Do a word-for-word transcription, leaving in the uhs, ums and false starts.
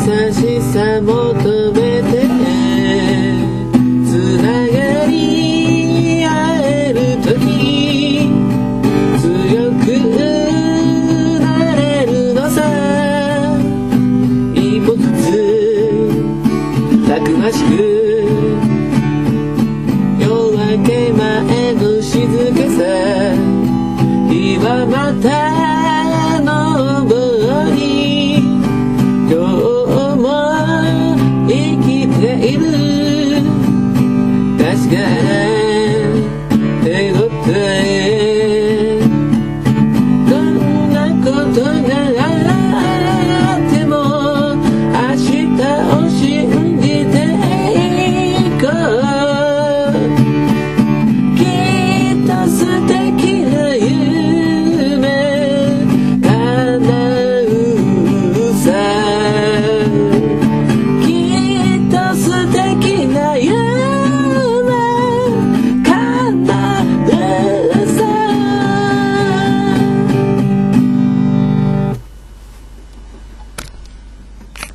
しさ求めてつながり合える時強くなれるのさ一歩ずつたくましく夜明け前の静けさ日はまた昇り今日も生きている確かな